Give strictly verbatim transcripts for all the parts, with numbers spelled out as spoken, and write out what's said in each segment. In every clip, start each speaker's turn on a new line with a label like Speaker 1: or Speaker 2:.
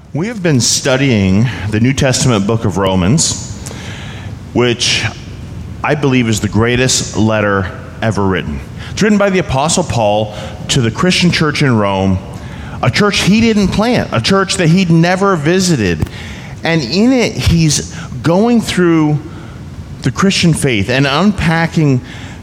Speaker 1: We have been studying the New Testament book of Romans, which I believe is the greatest letter ever written. It's written by the Apostle Paul to the Christian church in Rome, a church he didn't plant, a church that he'd never visited. And in it, he's going through the Christian faith and unpacking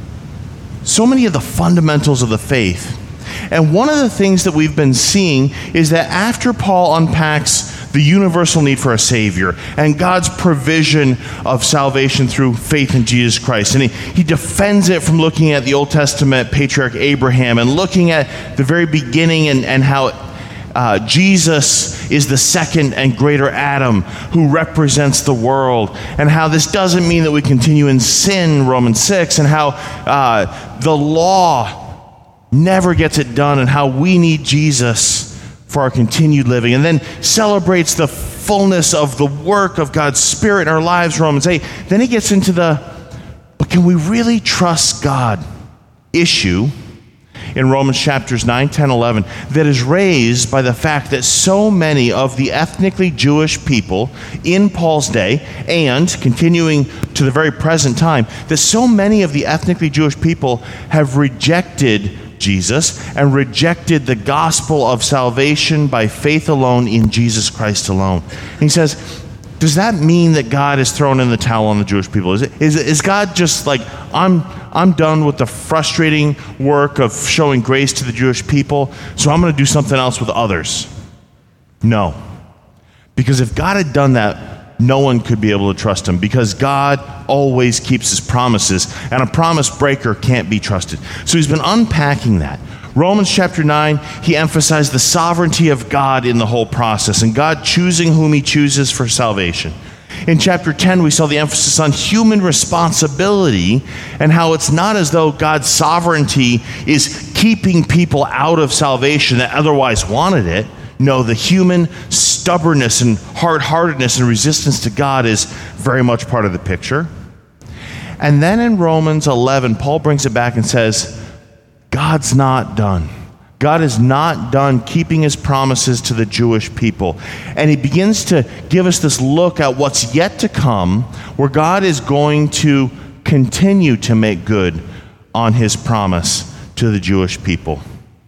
Speaker 1: so many of the fundamentals of the faith. And one of the things that we've been seeing is that after Paul unpacks the universal need for a Savior and God's provision of salvation through faith in Jesus Christ, and he, he defends it from looking at the Old Testament patriarch Abraham and looking at the very beginning and, and how uh, Jesus is the second and greater Adam who represents the world, and how this doesn't mean that we continue in sin, Romans six, and how uh, the law never gets it done, and how we need Jesus for our continued living, and then celebrates the fullness of the work of God's Spirit in our lives, Romans eight. Then he gets into the, but can we really trust God issue in Romans chapters nine, ten, eleven, that is raised by the fact that so many of the ethnically Jewish people in Paul's day, and continuing to the very present time, that so many of the ethnically Jewish people have rejected Jesus and rejected the gospel of salvation by faith alone in Jesus Christ alone. And he says, does that mean that God is throwing in the towel on the Jewish people? Is, it, is, is God just like, I'm, I'm done with the frustrating work of showing grace to the Jewish people, so I'm going to do something else with others? No. Because if God had done that, no one could be able to trust him, because God always keeps his promises, and a promise breaker can't be trusted. So he's been unpacking that. Romans chapter nine, he emphasized the sovereignty of God in the whole process, and God choosing whom he chooses for salvation. In chapter ten, we saw the emphasis on human responsibility and how it's not as though God's sovereignty is keeping people out of salvation that otherwise wanted it. No, the human stubbornness and hard-heartedness and resistance to God is very much part of the picture. And then in Romans eleven, Paul brings it back and says, God's not done. God is not done keeping his promises to the Jewish people. And he begins to give us this look at what's yet to come, where God is going to continue to make good on his promise to the Jewish people.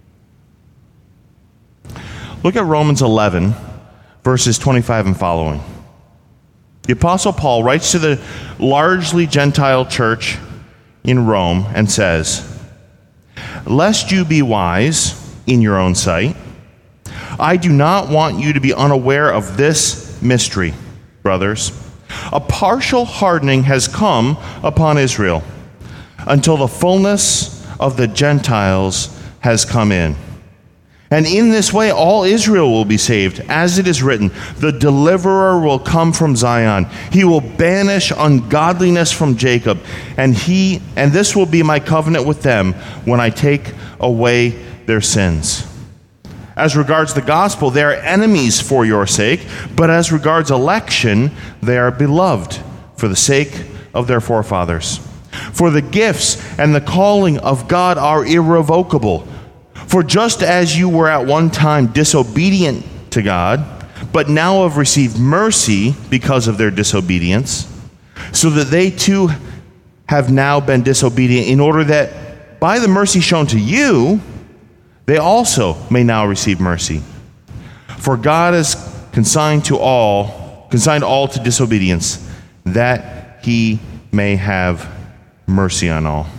Speaker 1: Look at Romans eleven, verses twenty-five and following. The Apostle Paul writes to the largely Gentile church in Rome and says, "Lest you be wise in your own sight, I do not want you to be unaware of this mystery, brothers. A partial hardening has come upon Israel until the fullness of the Gentiles has come in. And in this way, all Israel will be saved. As it is written, the deliverer will come from Zion. He will banish ungodliness from Jacob. And he, and this will be my covenant with them when I take away their sins. As regards the gospel, they are enemies for your sake. But as regards election, they are beloved for the sake of their forefathers. For the gifts and the calling of God are irrevocable. For just as you were at one time disobedient to God, but now have received mercy because of their disobedience, so that they too have now been disobedient, in order that by the mercy shown to you, they also may now receive mercy. For God has consigned to all, consigned all to disobedience, that he may have mercy on all."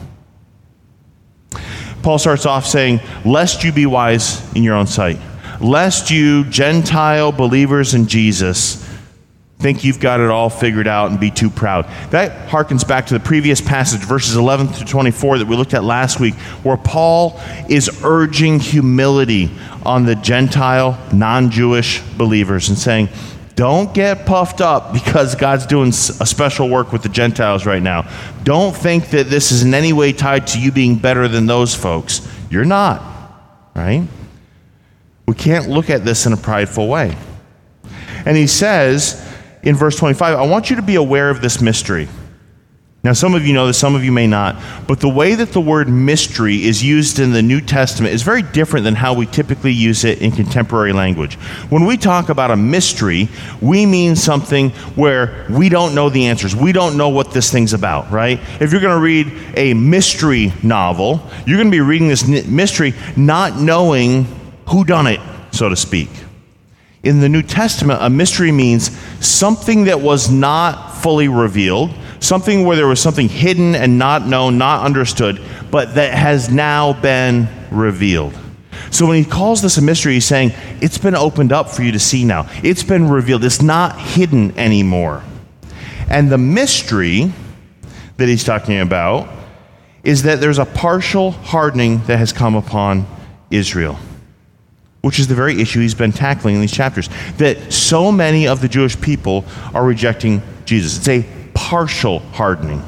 Speaker 1: Paul starts off saying, lest you be wise in your own sight, lest you, Gentile believers in Jesus, think you've got it all figured out and be too proud. That harkens back to the previous passage, verses eleven through twenty-four, that we looked at last week, where Paul is urging humility on the Gentile, non-Jewish believers and saying, don't get puffed up because God's doing a special work with the Gentiles right now. Don't think that this is in any way tied to you being better than those folks. You're not, right? We can't look at this in a prideful way. And he says in verse twenty-five, I want you to be aware of this mystery. Now, some of you know this, some of you may not, but the way that the word mystery is used in the New Testament is very different than how we typically use it in contemporary language. When we talk about a mystery, we mean something where we don't know the answers. We don't know what this thing's about, right? If you're going to read a mystery novel, you're going to be reading this mystery not knowing who done it, so to speak. In the New Testament, a mystery means something that was not fully revealed, something where there was something hidden and not known, not understood, but that has now been revealed. So when he calls this a mystery, he's saying, it's been opened up for you to see now. It's been revealed. It's not hidden anymore. And the mystery that he's talking about is that there's a partial hardening that has come upon Israel, which is the very issue he's been tackling in these chapters, that so many of the Jewish people are rejecting Jesus. It's a partial hardening.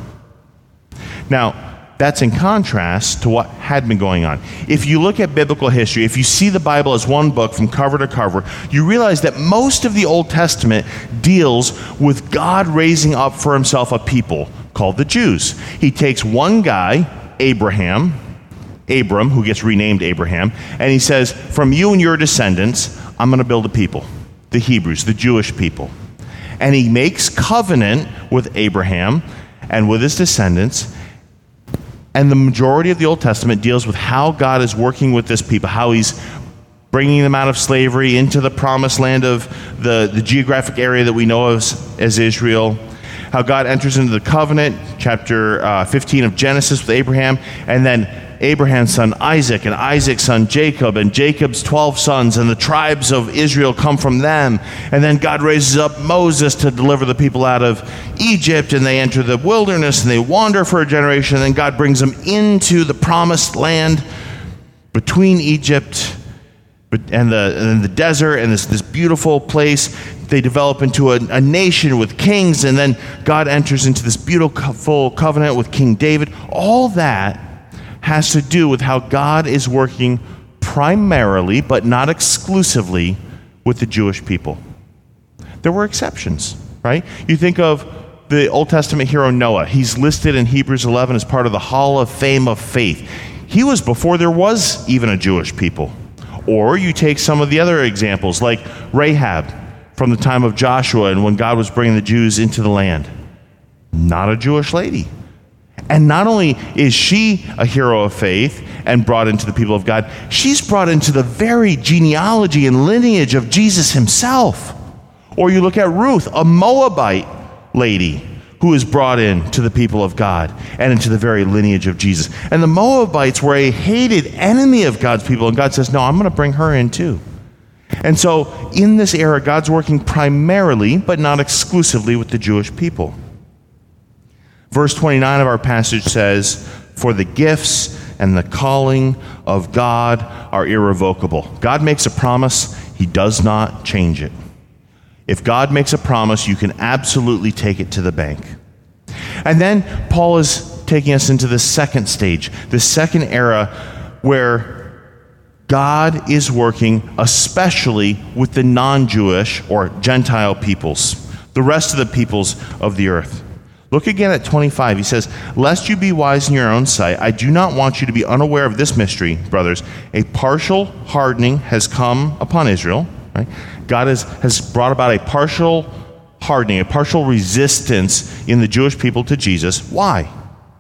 Speaker 1: Now, that's in contrast to what had been going on. If you look at biblical history, if you see the Bible as one book from cover to cover, you realize that most of the Old Testament deals with God raising up for himself a people called the Jews. He takes one guy, Abraham, Abram, who gets renamed Abraham, and he says, from you and your descendants, I'm going to build a people, the Hebrews, the Jewish people. And he makes covenant with Abraham and with his descendants. And the majority of the Old Testament deals with how God is working with this people, how he's bringing them out of slavery into the promised land of the, the geographic area that we know of as, as Israel, how God enters into the covenant, chapter uh, fifteen of Genesis with Abraham, and then Abraham's son Isaac, and Isaac's son Jacob, and Jacob's twelve sons, and the tribes of Israel come from them. And then God raises up Moses to deliver the people out of Egypt, and they enter the wilderness, and they wander for a generation, and then God brings them into the promised land between Egypt and the, and the desert, and this, this beautiful place. They develop into a, a nation with kings, and then God enters into this beautiful covenant with King David. All that has to do with how God is working primarily, but not exclusively, with the Jewish people. There were exceptions, right? You think of the Old Testament hero Noah. He's listed in Hebrews eleven as part of the Hall of Fame of Faith. He was before there was even a Jewish people. Or you take some of the other examples, like Rahab from the time of Joshua and when God was bringing the Jews into the land. Not a Jewish lady. And not only is she a hero of faith and brought into the people of God, she's brought into the very genealogy and lineage of Jesus himself. Or you look at Ruth, a Moabite lady who is brought in to the people of God and into the very lineage of Jesus. And the Moabites were a hated enemy of God's people, and God says, no, I'm going to bring her in too. And so in this era, God's working primarily, but not exclusively, with the Jewish people. Verse twenty-nine of our passage says, for the gifts and the calling of God are irrevocable. God makes a promise, he does not change it. If God makes a promise, you can absolutely take it to the bank. And then Paul is taking us into the second stage, the second era where God is working especially with the non-Jewish or Gentile peoples, the rest of the peoples of the earth. Look again at twenty-five. He says, lest you be wise in your own sight, I do not want you to be unaware of this mystery, brothers. A partial hardening has come upon Israel. Right? God has, has brought about a partial hardening, a partial resistance in the Jewish people to Jesus. Why?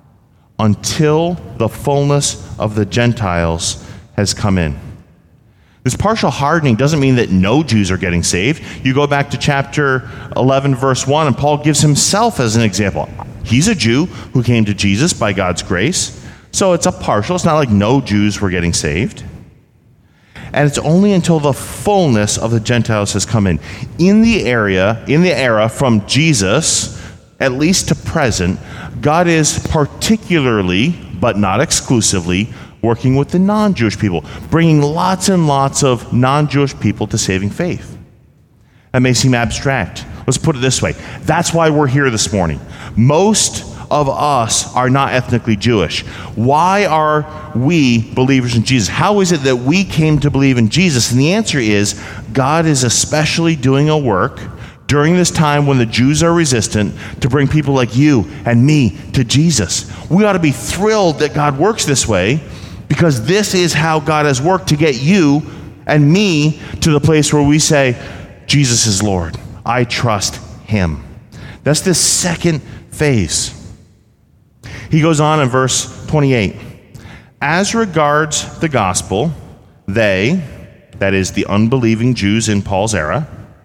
Speaker 1: Until the fullness of the Gentiles has come in. This partial hardening doesn't mean that no Jews are getting saved. You go back to chapter eleven, verse one, and Paul gives himself as an example. He's a Jew who came to Jesus by God's grace. So it's a partial. It's not like no Jews were getting saved. And it's only until the fullness of the Gentiles has come in. In the area, in the era from Jesus, at least to present, God is particularly, but not exclusively, working with the non-Jewish people, bringing lots and lots of non-Jewish people to saving faith. That may seem abstract. Let's put it this way. That's why we're here this morning. Most of us are not ethnically Jewish. Why are we believers in Jesus? How is it that we came to believe in Jesus? And the answer is, God is especially doing a work during this time when the Jews are resistant to bring people like you and me to Jesus. We ought to be thrilled that God works this way, because this is how God has worked to get you and me to the place where we say, Jesus is Lord. I trust him. That's the second phase. He goes on in verse twenty-eight. As regards the gospel, they, that is the unbelieving Jews in Paul's era,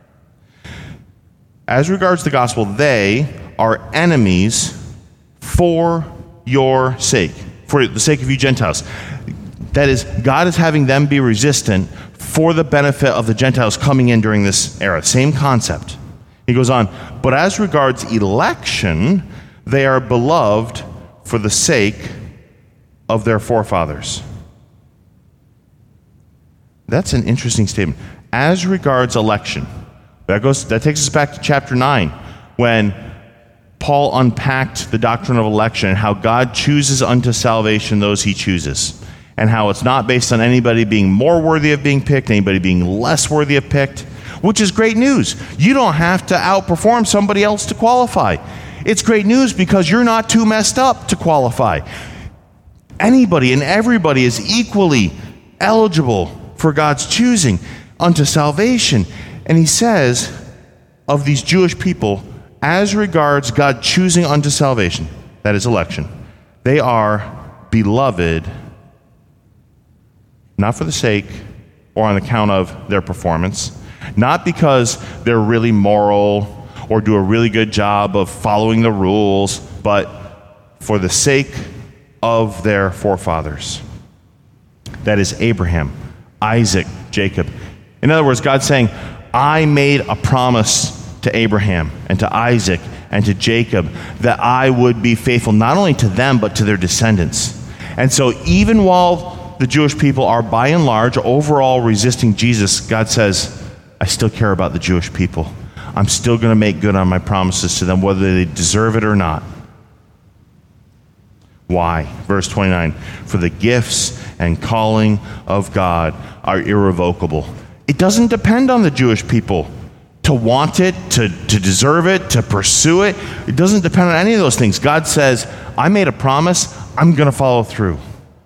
Speaker 1: as regards the gospel, they are enemies for your sake, for the sake of you Gentiles. That is, God is having them be resistant for the benefit of the Gentiles coming in during this era. Same concept. He goes on, but as regards election, they are beloved for the sake of their forefathers. That's an interesting statement. As regards election, that goes that takes us back to chapter nine, when Paul unpacked the doctrine of election and how God chooses unto salvation those he chooses, and how it's not based on anybody being more worthy of being picked, anybody being less worthy of picked, which is great news. You don't have to outperform somebody else to qualify. It's great news because you're not too messed up to qualify. Anybody and everybody is equally eligible for God's choosing unto salvation. And he says of these Jewish people, as regards God choosing unto salvation, that is election, they are beloved, not for the sake or on account of their performance, not because they're really moral or do a really good job of following the rules, but for the sake of their forefathers. That is Abraham, Isaac, Jacob. In other words, God's saying, I made a promise to Abraham and to Isaac and to Jacob that I would be faithful not only to them, but to their descendants. And so even while the Jewish people are by and large overall resisting Jesus, God says, I still care about the Jewish people. I'm still going to make good on my promises to them, whether they deserve it or not. Why? Verse twenty-nine, for the gifts and calling of God are irrevocable. It doesn't depend on the Jewish people to want it, to, to deserve it, to pursue it. It doesn't depend on any of those things. God says, I made a promise, I'm going to follow through.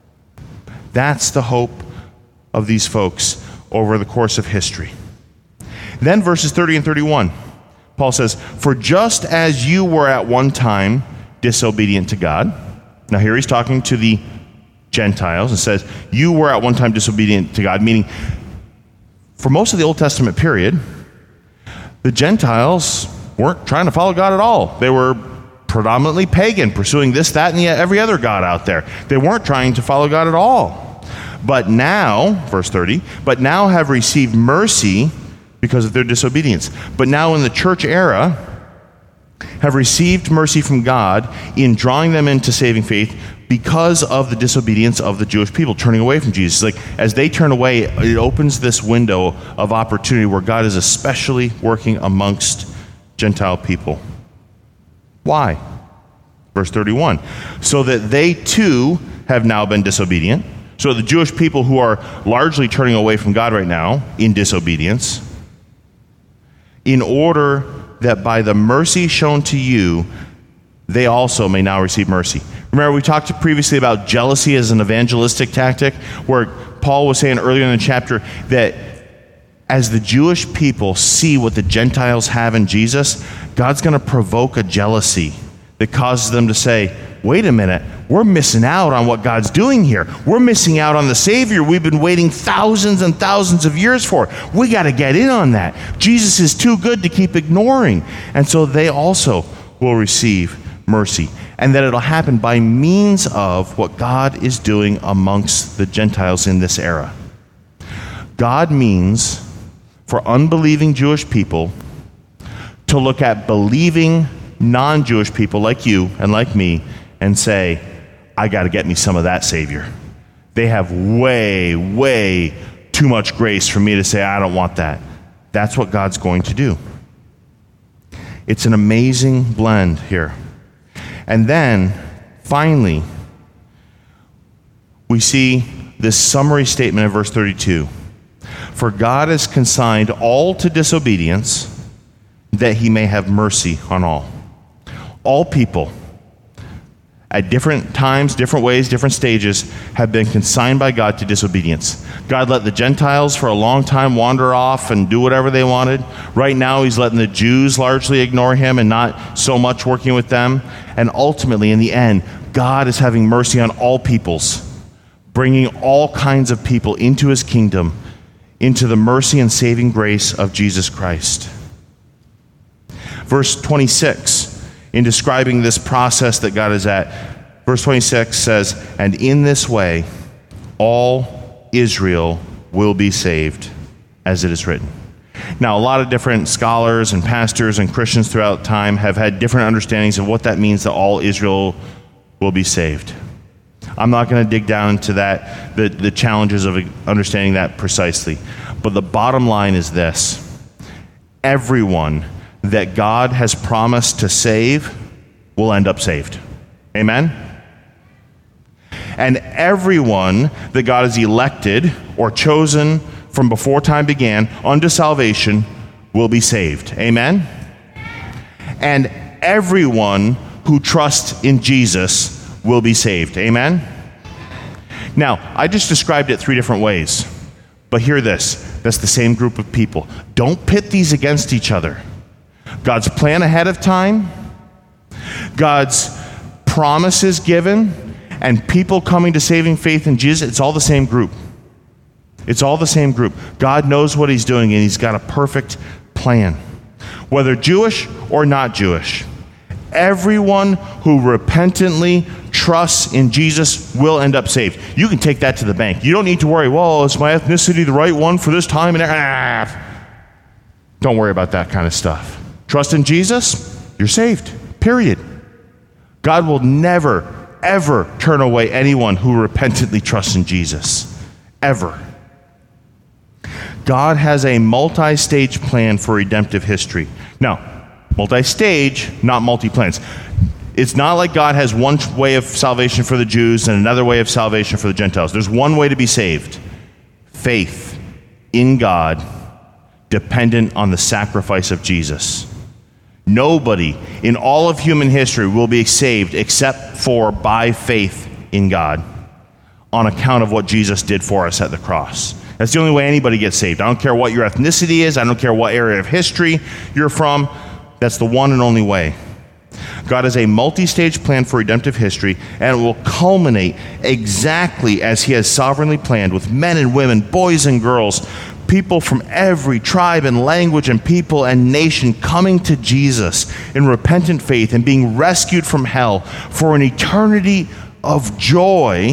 Speaker 1: That's the hope of these folks over the course of history. Then verses thirty and thirty-one, Paul says, for just as you were at one time disobedient to God. Now here he's talking to the Gentiles and says, you were at one time disobedient to God, meaning for most of the Old Testament period, the Gentiles weren't trying to follow God at all. They were predominantly pagan, pursuing this, that, and yet every other god out there. They weren't trying to follow God at all. But now, verse thirty, but now have received mercy because of their disobedience. But now in the church era, have received mercy from God in drawing them into saving faith because of the disobedience of the Jewish people, turning away from Jesus. Like, as they turn away, it opens this window of opportunity where God is especially working amongst Gentile people. Why? Verse thirty-one, so that they too have now been disobedient. So the Jewish people who are largely turning away from God right now in disobedience, in order that by the mercy shown to you, they also may now receive mercy. Remember, we talked previously about jealousy as an evangelistic tactic, where Paul was saying earlier in the chapter that as the Jewish people see what the Gentiles have in Jesus, God's going to provoke a jealousy that causes them to say, wait a minute, we're missing out on what God's doing here. We're missing out on the Savior we've been waiting thousands and thousands of years for. We got to get in on that. Jesus is too good to keep ignoring. And so they also will receive mercy. And that it'll happen by means of what God is doing amongst the Gentiles in this era. God means for unbelieving Jewish people to look at believing non-Jewish people like you and like me and say, I got to get me some of that Savior. They have way, way too much grace for me to say, I don't want that. That's what God's going to do. It's an amazing blend here. And then, finally, we see this summary statement in verse thirty-two. For God has consigned all to disobedience that he may have mercy on all. All people, at different times, different ways, different stages, have been consigned by God to disobedience. God let the Gentiles for a long time wander off and do whatever they wanted. Right now, he's letting the Jews largely ignore him and not so much working with them. And ultimately, in the end, God is having mercy on all peoples, bringing all kinds of people into his kingdom, into the mercy and saving grace of Jesus Christ. Verse twenty-six, in describing this process that God is at, verse twenty-six says, "And in this way, all Israel will be saved, as it is written." Now, a lot of different scholars and pastors and Christians throughout time have had different understandings of what that means, that all Israel will be saved. I'm not going to dig down into that, the, the challenges of understanding that precisely. But the bottom line is this: everyone that God has promised to save will end up saved. Amen? And everyone that God has elected or chosen from before time began unto salvation will be saved. Amen? And everyone who trusts in Jesus will be saved. Amen? Now, I just described it three different ways. But hear this. That's the same group of people. Don't pit these against each other. God's plan ahead of time, God's promises given, and people coming to saving faith in Jesus, it's all the same group. It's all the same group. God knows what he's doing, and he's got a perfect plan. Whether Jewish or not Jewish, everyone who repentantly trusts in Jesus will end up saved. You can take that to the bank. You don't need to worry, well, is my ethnicity the right one for this time? And ah. Don't worry about that kind of stuff. Trust in Jesus, you're saved, period. God will never, ever turn away anyone who repentantly trusts in Jesus, ever. God has a multi-stage plan for redemptive history. Now, multi-stage, not multi-plans. It's not like God has one way of salvation for the Jews and another way of salvation for the Gentiles. There's one way to be saved: faith in God, dependent on the sacrifice of Jesus. Nobody in all of human history will be saved except for by faith in God, on account of what Jesus did for us at the cross. That's the only way anybody gets saved. I don't care what your ethnicity is. I don't care what area of history you're from. That's the one and only way. God has a multi-stage plan for redemptive history, and it will culminate exactly as he has sovereignly planned, with men and women, boys and girls, people from every tribe and language and people and nation coming to Jesus in repentant faith and being rescued from hell for an eternity of joy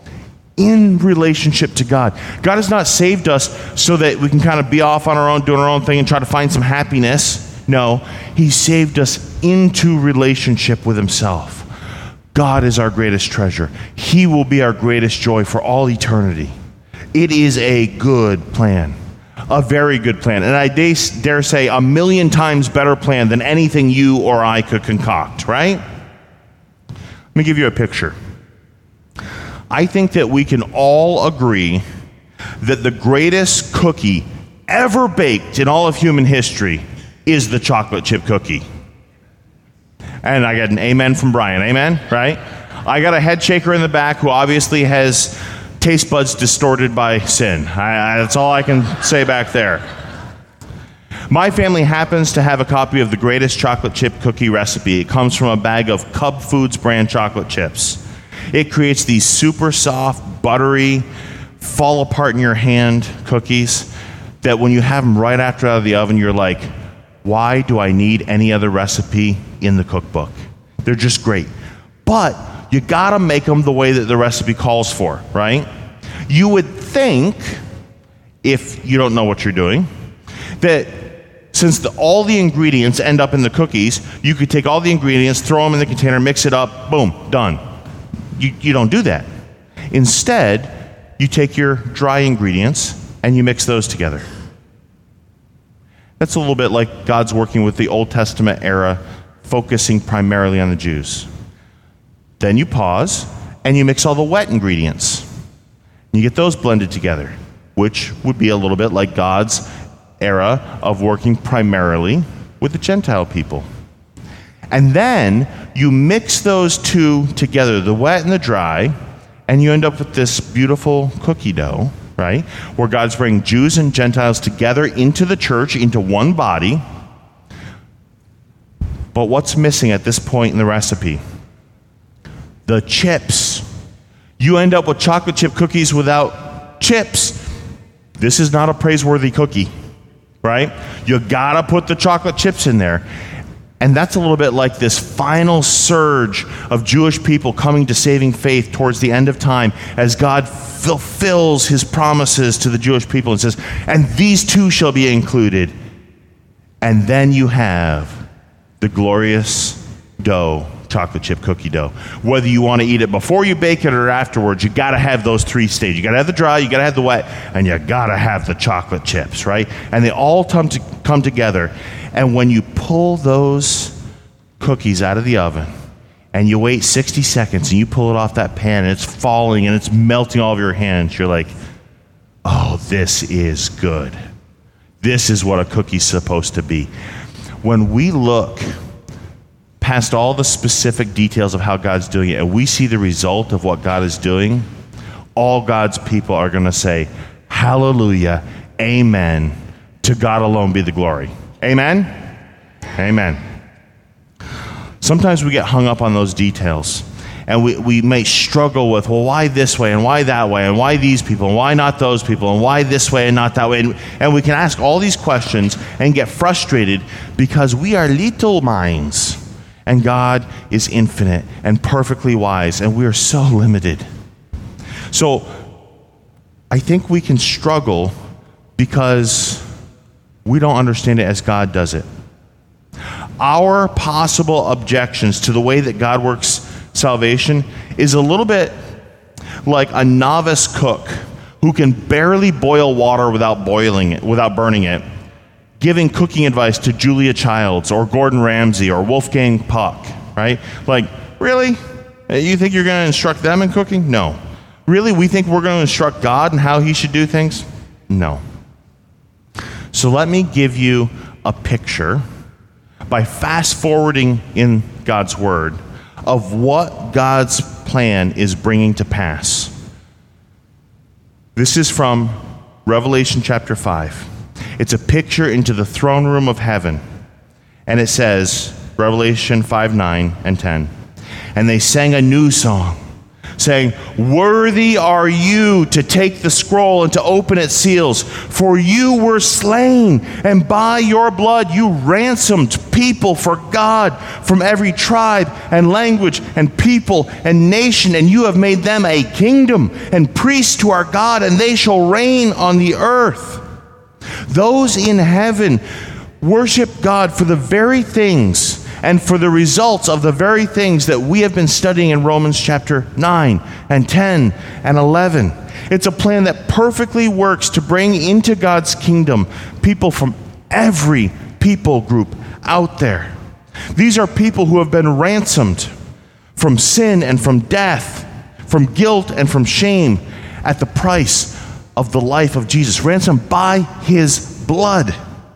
Speaker 1: in relationship to God. God has not saved us so that we can kind of be off on our own, doing our own thing and try to find some happiness. No, he saved us into relationship with himself. God is our greatest treasure. He will be our greatest joy for all eternity. It is a good plan, a very good plan, and I dare say a million times better plan than anything you or I could concoct, right? Let me give you a picture. I think that we can all agree that the greatest cookie ever baked in all of human history is the chocolate chip cookie. And I got an amen from Brian, amen, right? I got a head shaker in the back who obviously has taste buds distorted by sin. I, I, that's all I can say back there. My family happens to have a copy of the greatest chocolate chip cookie recipe. It comes from a bag of Cub Foods brand chocolate chips. It creates these super soft, buttery, fall apart in your hand cookies that when you have them right after out of the oven, you're like, why do I need any other recipe in the cookbook? They're just great. But you gotta make them the way that the recipe calls for, right? You would think, if you don't know what you're doing, that since the, all the ingredients end up in the cookies, you could take all the ingredients, throw them in the container, mix it up, boom, done. You, you don't do that. Instead, you take your dry ingredients and you mix those together. That's a little bit like God's working with the Old Testament era, focusing primarily on the Jews. Then you pause and you mix all the wet ingredients. You get those blended together, which would be a little bit like God's era of working primarily with the Gentile people. And then you mix those two together, the wet and the dry, and you end up with this beautiful cookie dough, right? Where God's bringing Jews and Gentiles together into the church, into one body. But what's missing at this point in the recipe? The chips. You end up with chocolate chip cookies without chips. This is not a praiseworthy cookie, right? You gotta put the chocolate chips in there. And that's a little bit like this final surge of Jewish people coming to saving faith towards the end of time as God fulfills his promises to the Jewish people and says, and these two shall be included. And then you have the glorious dough, chocolate chip cookie dough. Whether you want to eat it before you bake it or afterwards, you got to have those three stages. You got to have the dry, you got to have the wet, and you got to have the chocolate chips, right? And they all come to come together. And when you pull those cookies out of the oven and you wait sixty seconds and you pull it off that pan and it's falling and it's melting all over your hands, you're like, oh, this is good. This is what a cookie's supposed to be. When we look past all the specific details of how God's doing it and we see the result of what God is doing, all God's people are going to say, hallelujah, amen, to God alone be the glory. Amen? Amen. Sometimes we get hung up on those details, and we, we may struggle with, well, why this way, and why that way, and why these people, and why not those people, and why this way and not that way. And, and we can ask all these questions and get frustrated because we are little minds, and God is infinite and perfectly wise, and we are so limited. So I think we can struggle because we don't understand it as God does it. Our possible objections to the way that God works salvation is a little bit like a novice cook who can barely boil water without boiling it, without burning it, giving cooking advice to Julia Childs or Gordon Ramsay or Wolfgang Puck, right? Like, really? You think you're going to instruct them in cooking? No. Really? We think we're going to instruct God in how he should do things? No. So let me give you a picture by fast forwarding in God's word of what God's plan is bringing to pass. This is from Revelation chapter five. It's a picture into the throne room of heaven. And it says, Revelation five, nine, and ten, and they sang a new song, saying, worthy are you to take the scroll and to open its seals, for you were slain, and by your blood you ransomed people for God from every tribe and language and people and nation, and you have made them a kingdom and priests to our God, and they shall reign on the earth. Those in heaven worship God for the very things and for the results of the very things that we have been studying in Romans chapter nine and ten and eleven. It's a plan that perfectly works to bring into God's kingdom people from every people group out there. These are people who have been ransomed from sin and from death, from guilt and from shame at the price of the life of Jesus, ransomed by his blood.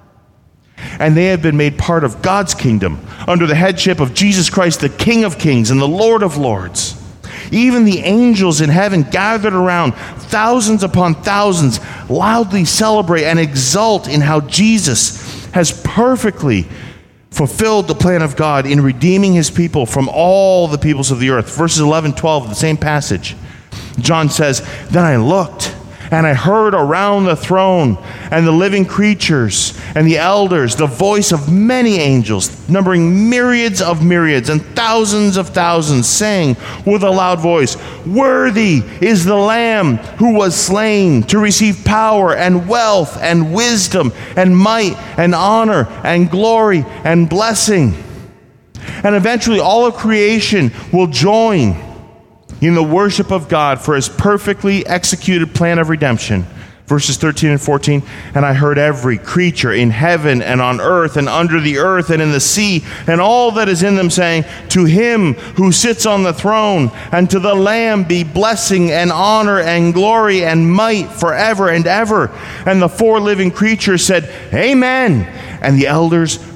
Speaker 1: And they have been made part of God's kingdom under the headship of Jesus Christ, the King of Kings and the Lord of Lords. Even the angels in heaven gathered around, thousands upon thousands, loudly celebrate and exult in how Jesus has perfectly fulfilled the plan of God in redeeming his people from all the peoples of the earth. Verses eleven, twelve of the same passage. John says, then I looked, and I heard around the throne and the living creatures and the elders the voice of many angels, numbering myriads of myriads and thousands of thousands, saying with a loud voice, worthy is the Lamb who was slain to receive power and wealth and wisdom and might and honor and glory and blessing. And eventually all of creation will join in the worship of God for his perfectly executed plan of redemption. Verses thirteen and fourteen, and I heard every creature in heaven and on earth and under the earth and in the sea and all that is in them saying, to him who sits on the throne and to the Lamb be blessing and honor and glory and might forever and ever. And the four living creatures said, amen. And the elders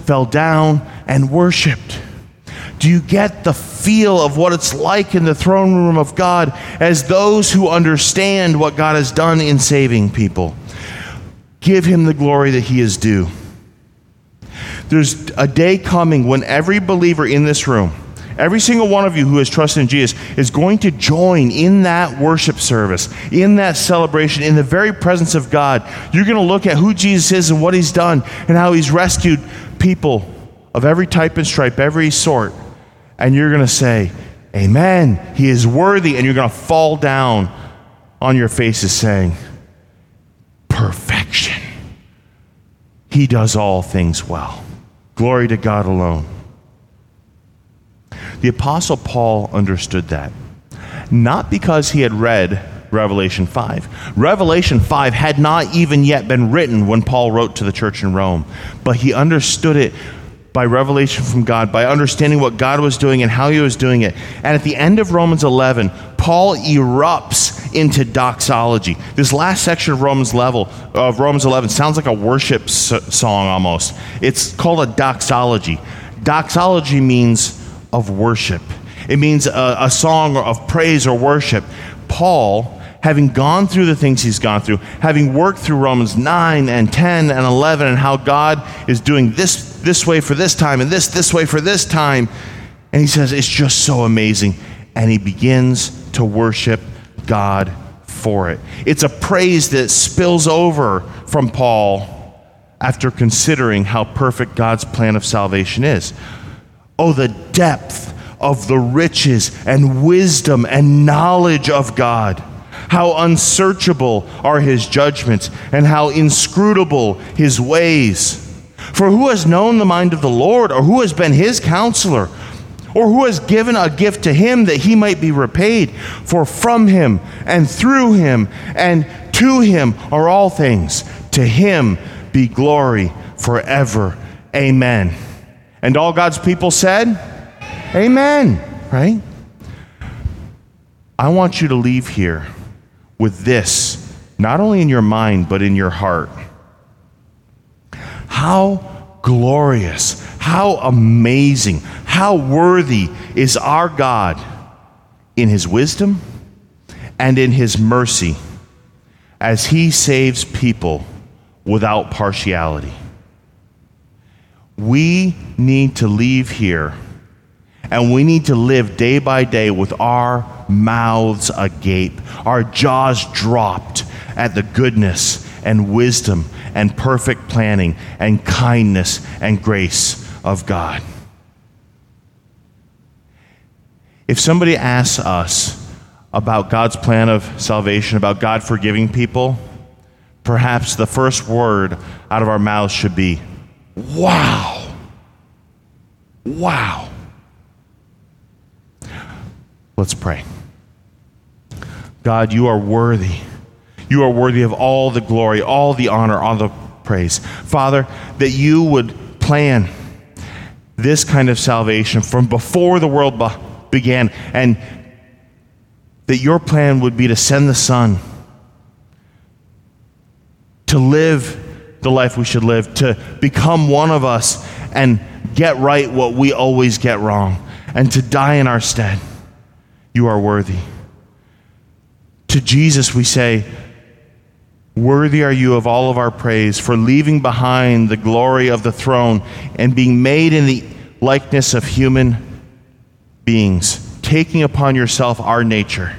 Speaker 1: fell down and worshiped. Do you get the feel of what it's like in the throne room of God as those who understand what God has done in saving people? Give him the glory that he is due. There's a day coming when every believer in this room, every single one of you who has trusted in Jesus, is going to join in that worship service, in that celebration, in the very presence of God. You're going to look at who Jesus is and what he's done and how he's rescued people of every type and stripe, every sort. And you're going to say, amen, he is worthy. And you're going to fall down on your faces saying, perfection. He does all things well. Glory to God alone. The Apostle Paul understood that, not because he had read Revelation five. Revelation five had not even yet been written when Paul wrote to the church in Rome, but he understood it by revelation from God, by understanding what God was doing and how he was doing it. And at the end of Romans eleven, Paul erupts into doxology. This last section of Romans level of Romans eleven sounds like a worship s- song almost. It's called a doxology. Doxology means of worship. It means a, a song of praise or worship. Paul, having gone through the things he's gone through, having worked through Romans nine and ten and eleven and how God is doing this this way for this time and this this way for this time, and he says it's just so amazing, and he begins to worship God for it. It's a praise that spills over from Paul after considering how perfect God's plan of salvation is. Oh, the depth of the riches and wisdom and knowledge of God. How unsearchable are his judgments and how inscrutable his ways. For who has known the mind of the Lord, or who has been his counselor, or who has given a gift to him that he might be repaid? For from him and through him and to him are all things. To him be glory forever. Amen. And all God's people said, amen, right? I want you to leave here with this, not only in your mind, but in your heart. How glorious, how amazing, how worthy is our God in his wisdom and in his mercy as he saves people without partiality. We need to leave here, and we need to live day by day with our mouths agape, our jaws dropped at the goodness and wisdom and perfect planning and kindness and grace of God. If somebody asks us about God's plan of salvation, about God forgiving people, perhaps the first word out of our mouths should be, wow. Wow. Let's pray. God, you are worthy. You are worthy of all the glory, all the honor, all the praise. Father, that you would plan this kind of salvation from before the world be- began, and that your plan would be to send the Son to live the life we should live, to become one of us and get right what we always get wrong, and to die in our stead. You are worthy. To Jesus we say, worthy are you of all of our praise for leaving behind the glory of the throne and being made in the likeness of human beings, taking upon yourself our nature,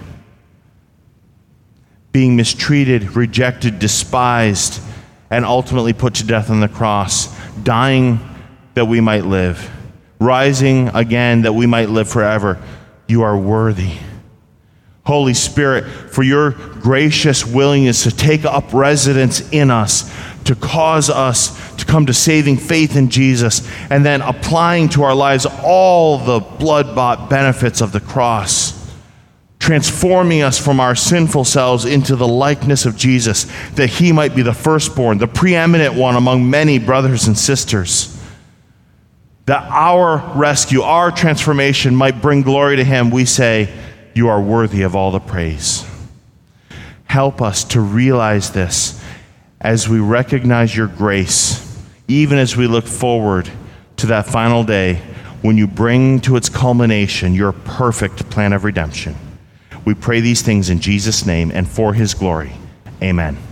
Speaker 1: being mistreated, rejected, despised, and ultimately put to death on the cross, dying that we might live, rising again that we might live forever. You are worthy. Holy Spirit, for your gracious willingness to take up residence in us, to cause us to come to saving faith in Jesus, and then applying to our lives all the blood-bought benefits of the cross, transforming us from our sinful selves into the likeness of Jesus, that he might be the firstborn, the preeminent one among many brothers and sisters, that our rescue, our transformation might bring glory to him. We say, you are worthy of all the praise. Help us to realize this as we recognize your grace, even as we look forward to that final day when you bring to its culmination your perfect plan of redemption. We pray these things in Jesus' name and for his glory. Amen.